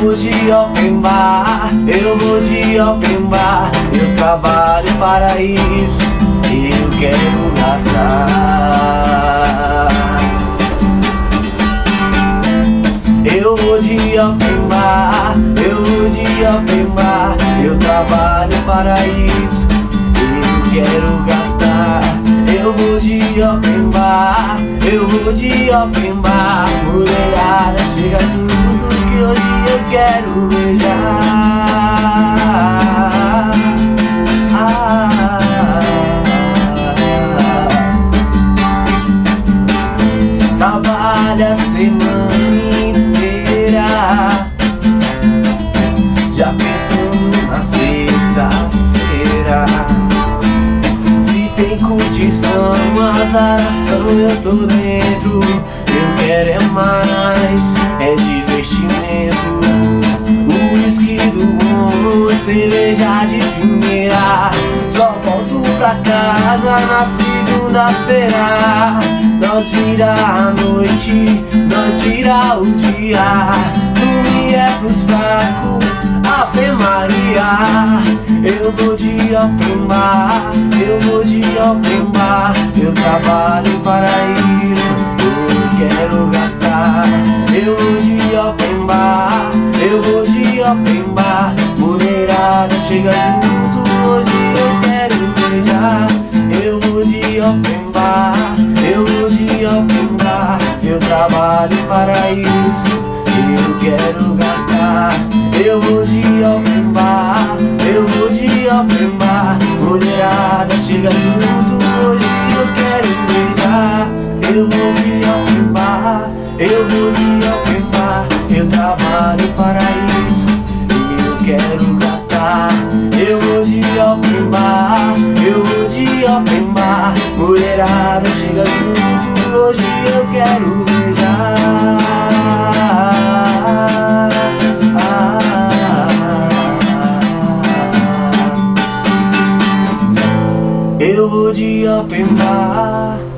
vou de open bar, eu vou de open bar. Eu trabalho para isso, eu quero gastar. Eu vou de open bar, eu vou de open bar. Eu trabalho para isso, eu quero gastar. Eu vou de open bar, eu vou de open bar. Mulherada, chega junto que hoje eu quero beijar. Trabalha a semana inteira, já pensando na sexta-feira. Se tem curtição, azaração, eu tô dentro. Eu quero é mais, é divertimento. O whisky do bom, cerveja de primeira. Só volto pra casa na segunda-feira. Nós vira a noite, nós vira o dia. Dormir é pros fracos, Ave Maria. Eu vou de open bar, eu vou de open bar. Eu trabalho para isso, eu quero gastar. Eu vou de open bar, eu vou de open bar. Mulherada, chega junto, hoje eu quero beijar. Eu vou de open bar, eu vou de open bar. Eu trabalho para isso, eu quero gastar. Eu vou de open bar, eu vou de open bar. Mulherada, chega junto, hoje eu quero beijar. Eu vou de open bar, eu vou de open bar. Eu trabalho para isso, eu quero gastar. Eu vou de open bar, eu vou de open bar. Mulherada, chega junto, hoje eu quero beijar. Eu vou de open bar.